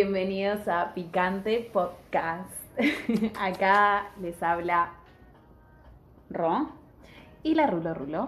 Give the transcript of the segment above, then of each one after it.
Bienvenidos a Picante Podcast. Acá les habla Ro y la Rulo.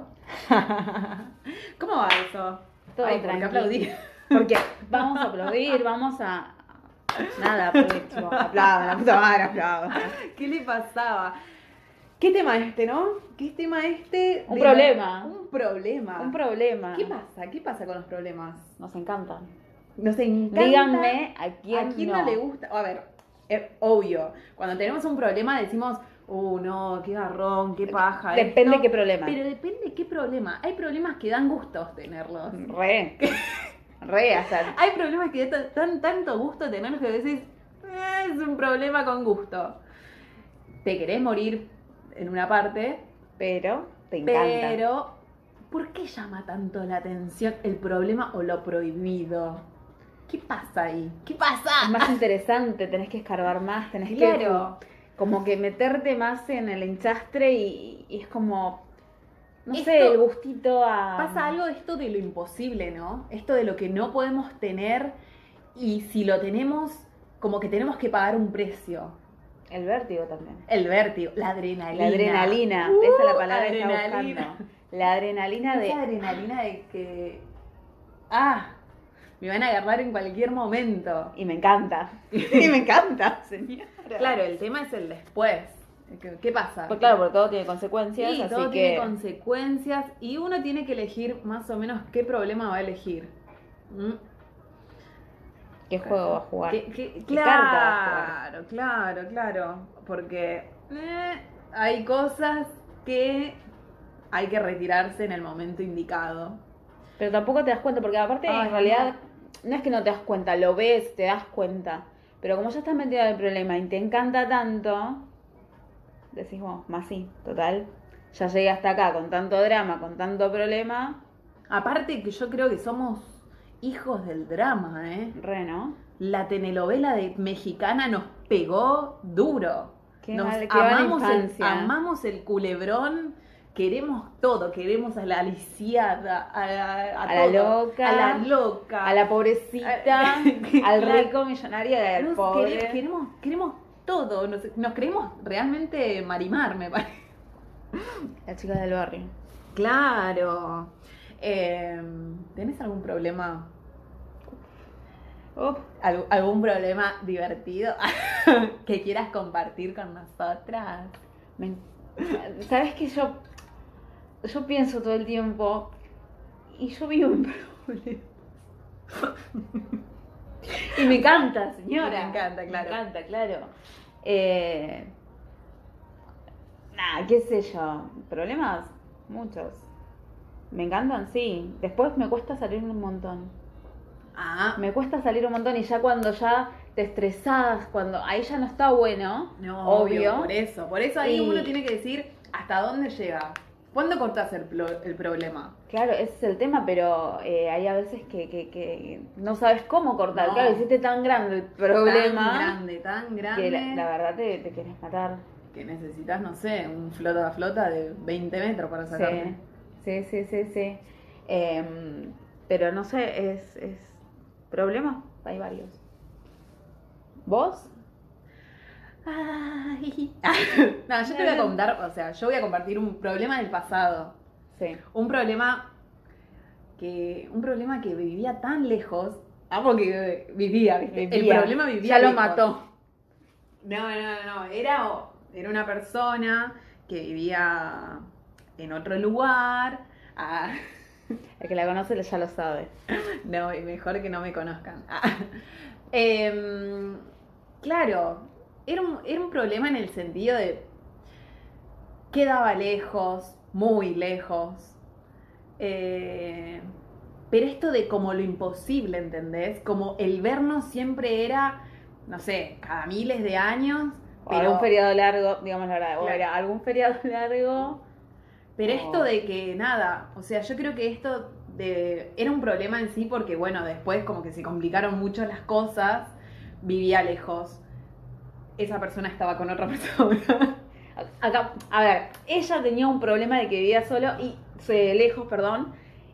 ¿Cómo va eso? Todo Ay, ¿por qué tranquilo. aplaudir? Porque vamos a aplaudir, vamos a... Nada, aprovecho. Aplaudan, la puta madre, aplaudan. ¿Qué le pasaba? ¿Qué tema este, no? ¿Qué tema este? Un problema. Un problema. Un problema. ¿Qué pasa? ¿Qué pasa con los problemas? Nos encantan. Nos encanta. Díganme a quién no le gusta. A ver, obvio, cuando tenemos un problema decimos, no, qué garrón, qué paja. Depende esto. qué problema. Pero depende qué problema. Hay problemas que dan gustos tenerlos. Re, hasta... Hay problemas que dan tanto gusto tenerlos que decís, es un problema con gusto. Te querés morir en una parte, Pero te encanta. pero ¿por qué llama tanto la atención el problema o lo prohibido? ¿Qué pasa ahí? ¿Qué pasa? Es más interesante, tenés que escarbar más, tenés Claro. que como que meterte más en el enchastre y es como, no Esto- sé, el gustito a... Pasa algo de esto de lo imposible, ¿no? Esto de lo que no podemos tener y si lo tenemos, como que tenemos que pagar un precio. El vértigo también. El vértigo, la adrenalina. La adrenalina, esa es la palabra que estaba adrenalina. buscando. La adrenalina de... Esa adrenalina de que... me van a agarrar en cualquier momento. Y me encanta. Y me encanta, señora. Claro, el tema es el después. ¿Qué pasa? Pues claro, porque todo tiene consecuencias, Sí, así todo que... tiene consecuencias y uno tiene que elegir más o menos qué problema va a elegir. ¿Mm? ¿Qué juego va a jugar? ¿Qué carta va a jugar? Claro. Porque hay cosas que hay que retirarse en el momento indicado. Pero tampoco te das cuenta, porque aparte Ay, en realidad no es que no te das cuenta, lo ves, te das cuenta. Pero como ya estás metida en el problema y te encanta tanto, decís, bueno, más sí, total. Ya llegué hasta acá con tanto drama, con tanto problema, Aparte que yo creo que somos hijos del drama, ¿eh? re, ¿no? La telenovela mexicana nos pegó duro. Qué Nos mal- qué mala infancia. amamos el culebrón, queremos todo, queremos a la aliciada, a la todo, loca, a la loca, A la pobrecita, Claro. al rico millonario y al Nos pobre. queremos todo, nos creemos realmente Marimar, me parece. La chica del barrio. Claro. ¿Tenés algún problema? ¿Algún problema divertido que quieras compartir con nosotras? ¿Sabes que yo pienso todo el tiempo y yo vivo en problemas? Y me encanta, señora. Y me encanta, claro. Me encanta, claro. Nada, qué sé yo. ¿Problemas? Muchos. Me encantan, sí. Después me cuesta salir un montón. Me cuesta salir un montón y ya cuando ya te estresás, cuando ahí ya no está bueno, No, obvio. Por eso ahí Y- uno tiene que decir hasta dónde llega. ¿Cuándo cortás el problema? Claro, ese es el tema, pero hay a veces que no sabes cómo cortar. No. Claro, hiciste tan grande el problema Tan grande, que la verdad te querés matar. que necesitas, no sé, un flota de 20 metros para sacarte. Sí. Pero no sé, es problemas, hay varios. ¿Vos? Ay. No, yo te voy a contar, o sea, yo voy a compartir un problema del pasado. Sí. Un problema que vivía tan lejos. Amo que vivía, ¿viste? El problema vivía Ya lo lejos. mató. No. Era una persona que vivía en otro lugar. El que la conoce ya lo sabe. No, y mejor que no me conozcan. Claro, era un problema en el sentido de quedaba lejos, muy lejos. Pero esto de como lo imposible, ¿entendés? Como el vernos siempre era, no sé, cada miles de años. O Pero algún feriado largo, digamos la verdad. O Claro. era algún feriado largo. Pero esto de que nada, o sea, yo creo que esto era un problema en sí porque, bueno, después como que se complicaron mucho las cosas, vivía lejos. Esa persona estaba con otra persona. Acá, a ver, ella tenía un problema de que vivía solo y lejos, perdón,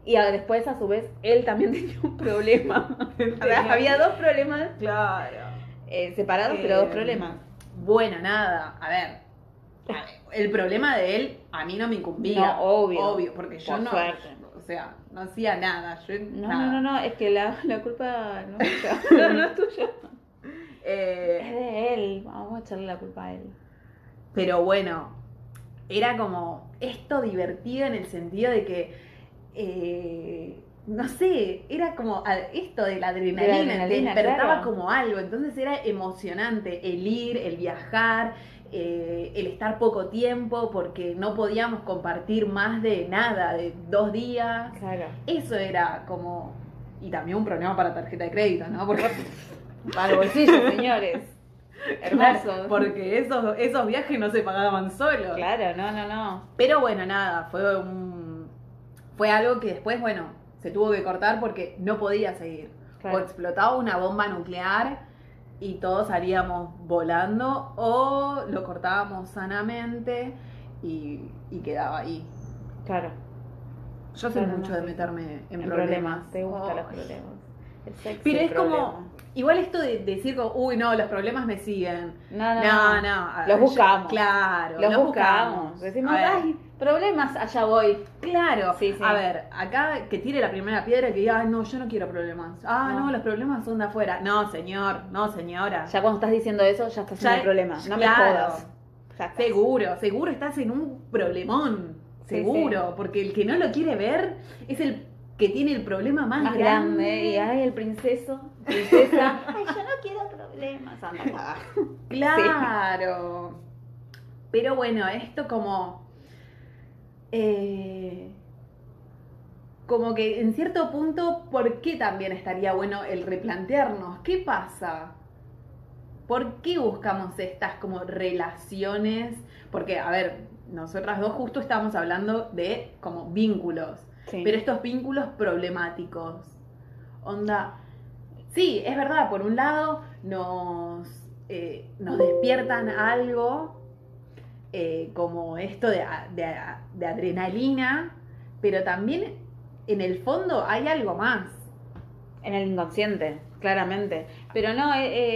Y después, a su vez, él también tenía un problema. Había dos problemas. Claro. Separados, pero dos problemas. Bueno, nada. A ver, el problema de él a mí no me incumbía. No, obvio. Obvio, porque yo Por no. suerte. O sea, no hacía nada. No, es que la culpa no es tuya. No es tuya. Es de él. Vamos a echarle la culpa a él. Pero bueno, era como esto divertido en el sentido de que. No sé, era como esto de la adrenalina, te despertaba claro. como algo, entonces era emocionante el ir, el viajar, el estar poco tiempo porque no podíamos compartir más de nada, de 2 días. Claro. Eso era como... Y también un problema para tarjeta de crédito, ¿no? Porque... Para el bolsillo, señores. Hermoso. Claro, porque esos viajes no se pagaban solos. Claro, no. Pero bueno, nada, fue algo que después, bueno, se tuvo que cortar porque no podía seguir. Claro. O explotaba una bomba nuclear y todos salíamos volando, o lo cortábamos sanamente y quedaba ahí. Claro. Yo soy mucho de meterme en problemas. Te gustan los problemas. El sexo, pero es problema. como, igual esto de decir como, uy, no, los problemas me siguen. No. Los buscamos. Claro, los buscamos. Decimos, ay, problemas, allá voy. Claro. Sí. A ver, acá que tire la primera piedra y que diga, no, yo no quiero problemas. No, los problemas son de afuera. No, señor, no, señora. Ya cuando estás diciendo eso, ya estás en el problema. No me jodas. Seguro estás en un problemón. Seguro, porque el que no lo quiere ver es el que tiene el problema más grande. Y ay, el princesa, ay, yo no quiero problemas. Anda. Claro. Pero bueno, esto como que en cierto punto, ¿por qué también estaría bueno el replantearnos? ¿Qué pasa? ¿Por qué buscamos estas como relaciones? Porque, a ver, nosotras dos justo estábamos hablando de como vínculos. Sí. Pero estos vínculos problemáticos. Onda. Sí, es verdad, por un lado nos despiertan algo como esto de adrenalina, pero también en el fondo hay algo más. En el inconsciente, claramente. Pero no,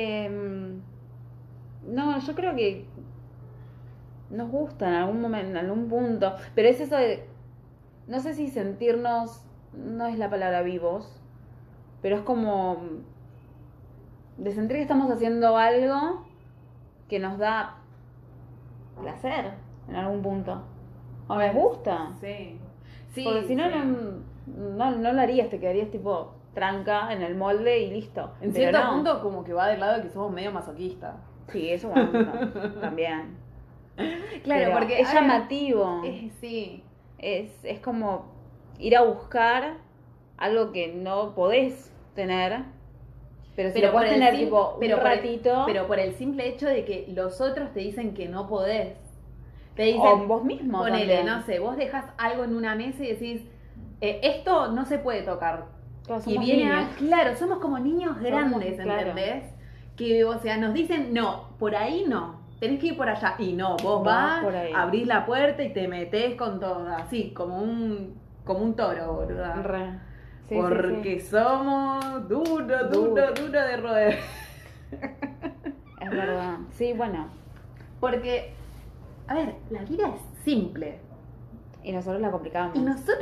no, yo creo que nos gusta en algún momento, en algún punto. Pero es eso de, no sé si sentirnos, no es la palabra vivos, pero es como de sentir que estamos haciendo algo que nos da placer en algún punto. O me gusta. Sí. Porque si no, no lo harías, te quedarías tipo tranca en el molde y listo. En cierto punto como que va del lado de que somos medio masoquistas. Sí, eso me gusta también. Claro, pero porque es llamativo. Sí. Es como ir a buscar algo que no podés tener. Pero si lo podés tener tipo un ratito. Pero por el simple hecho de que los otros te dicen que no podés. Te dicen, o vos mismo. Ponele, también. no sé, vos dejas algo en una mesa y decís, esto no se puede tocar. Todos y viene claro, somos como niños grandes, ¿entendés? Claro. Que, o sea, nos dicen, no, por ahí no, tenés que ir por allá. Y no, vos vas, abrís la puerta y te metés con todo, así, como un toro, boluda. Sí, porque somos duro de roer. Es verdad. Sí, bueno. Porque, a ver, la vida es simple. Y nosotros la complicamos.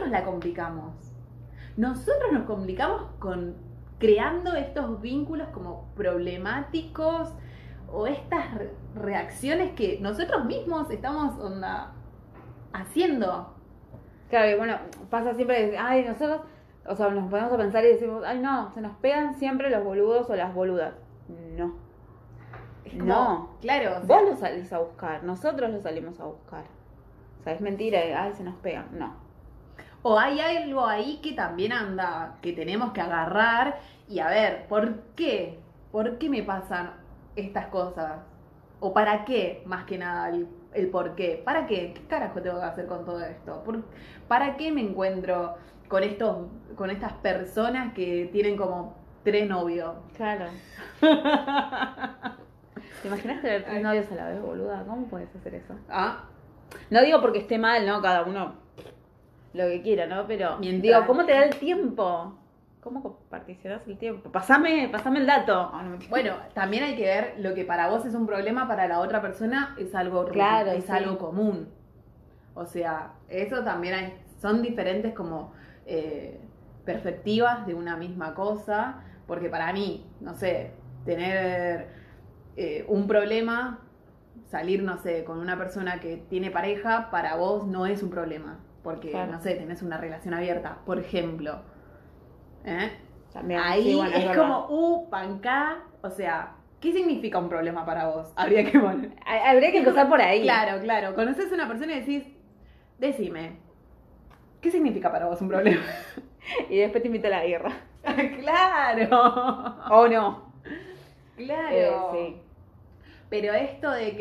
Nosotros nos complicamos con creando estos vínculos como problemáticos o estas reacciones que nosotros mismos estamos haciendo. Claro, y bueno, pasa siempre que, ay, nosotros, o sea, nos ponemos a pensar y decimos, ay, no, se nos pegan siempre los boludos o las boludas. No. No, claro. O sea, vos lo salís a buscar, nosotros lo salimos a buscar. O sea, es mentira, ay, se nos pegan. No. O hay algo ahí que también que tenemos que agarrar y a ver, ¿por qué? ¿Por qué me pasan estas cosas? ¿O para qué, más que nada, el por qué? ¿Para qué? ¿Qué carajo tengo que hacer con todo esto? ¿Para qué me encuentro con estas personas que tienen como 3 novios? Claro. ¿Te imaginas tener 3 novios a la vez, boluda? ¿Cómo puedes hacer eso? Ah. No digo porque esté mal, ¿no? Cada uno lo que quiera, ¿no? Pero, Mientras... digo, ¿cómo te da el tiempo? ¿Cómo particionás el tiempo? Pasame el dato. Bueno, también hay que ver lo que para vos es un problema, para la otra persona es algo, claro, es algo común. O sea, eso también son diferentes como perspectivas de una misma cosa, porque para mí, no sé, tener un problema, salir, no sé, con una persona que tiene pareja, para vos no es un problema, porque, no sé, tenés una relación abierta, por ejemplo. También, ahí sí, bueno, es como, pancá, o sea, ¿qué significa un problema para vos? Habría que empezar por ahí. Claro, conoces a una persona y decís, decime, ¿qué significa para vos un problema? Y después te invito a la guerra. ¡Claro! ¿O no? Claro. Sí. Pero esto de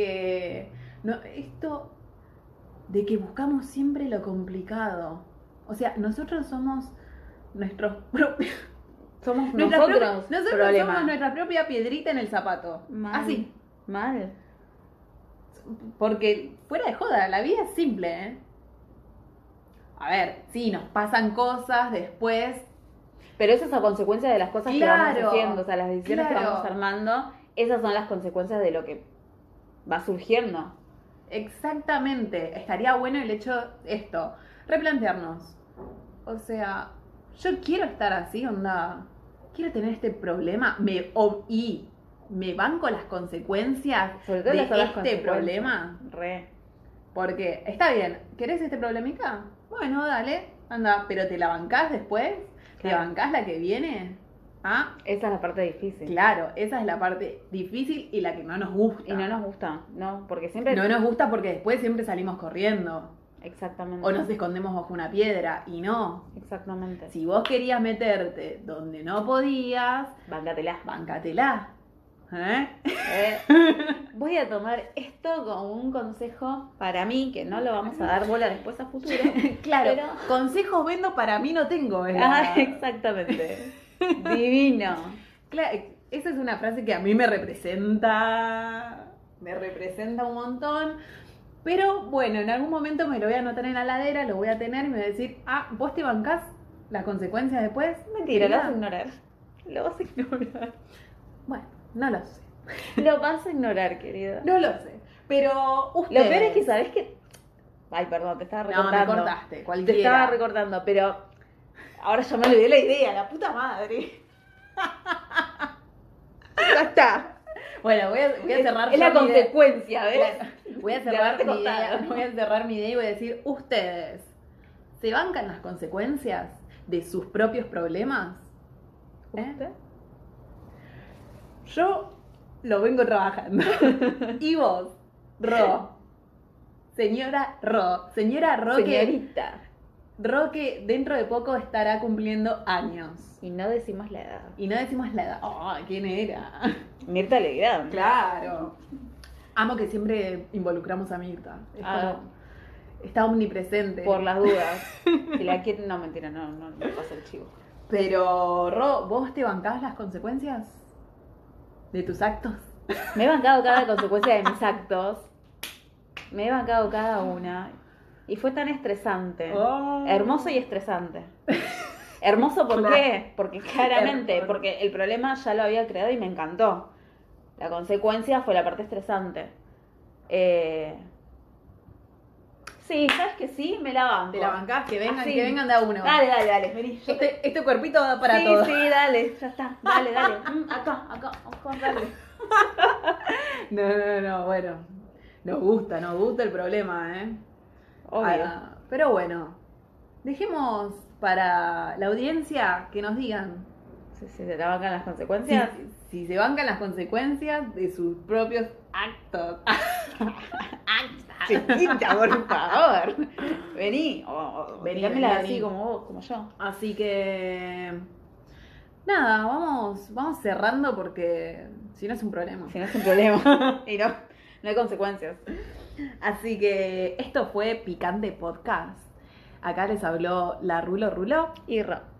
que buscamos siempre lo complicado. O sea, nosotros somos nuestros propios... Somos nosotros somos nuestra propia piedrita en el zapato. Mal. Así. Mal. Porque, fuera de joda, la vida es simple, ¿eh? A ver, sí, nos pasan cosas después. Pero eso es a consecuencia de las cosas que vamos haciendo. O sea, las decisiones que vamos armando, esas son las consecuencias de lo que va surgiendo. Exactamente. Estaría bueno el hecho, replantearnos. O sea, yo quiero estar así, onda. Quiero tener este problema. Me banco las consecuencias sobre todo de este problema. Re. Porque, está bien, ¿querés este problemita? Bueno, dale, anda, pero ¿te la bancás después? Claro. ¿Te bancás la que viene? ¿Ah? Esa es la parte difícil. Claro, esa es la parte difícil y la que no nos gusta. Y no nos gusta, ¿no? Porque siempre... No nos gusta porque después siempre salimos corriendo. Exactamente. O nos escondemos bajo una piedra y no. Exactamente. Si vos querías meterte donde no podías, Báncatela. Voy a tomar esto como un consejo para mí, que no lo vamos a dar bola después a futuro. Claro, pero... consejos vendo para mí no tengo, ¿verdad? Exactamente. Divino. Claro, esa es una frase que a mí me representa un montón. Pero bueno, en algún momento me lo voy a anotar en la ladera, lo voy a tener y me voy a decir, ¿vos te bancás las consecuencias después? Mentira, lo vas a ignorar. Lo vas a ignorar. Bueno, no lo sé. Lo vas a ignorar, querida. No lo sé. Pero ustedes... Lo peor es que sabés que... Ay, perdón, te estaba recortando. No, me cortaste, cualquiera. Te estaba recortando, pero... Ahora ya me olvidé la idea, la puta madre. Ya está. Bueno, voy a cerrar. Es la consecuencia, ¿ves? Voy a cerrar mi idea y voy a decir, ¿ustedes se bancan las consecuencias de sus propios problemas? ¿Usted? Yo lo vengo trabajando. ¿Y vos, señora Ro, señorita que dentro de poco estará cumpliendo años? Y no decimos la edad. Oh, ¿quién era? Mirta Legrand. Claro. Amo que siempre involucramos a Mirta. Está omnipresente. Por las dudas. Si la quieren... No, mentira, no pasa el chivo. Pero, ¿vos te bancás las consecuencias de tus actos? Me he bancado cada consecuencia de mis actos. Me he bancado cada una. Y fue tan estresante. Hermoso y estresante. Hermoso, ¿por qué? Porque claramente, porque el problema ya lo había creado y me encantó. La consecuencia fue la parte estresante. Sí, ¿sabes que sí? Me la banco. ¿Te la bancás? Que vengan de a uno. Dale, vení. Este cuerpito da para todo. Sí, dale, ya está. Dale. Acá, dale. No, bueno. Nos gusta el problema, ¿eh? Obvio. Pero bueno, dejemos para la audiencia que nos digan. Si se la bancan las consecuencias. Si se bancan las consecuencias de sus propios actos. Chiquita, por favor. Vení. Dígamela así como vos, como yo. Así que... Nada, vamos cerrando porque si no es un problema. Y no hay consecuencias. Así que esto fue Picante Podcast. Acá les habló la Rulo y Ro.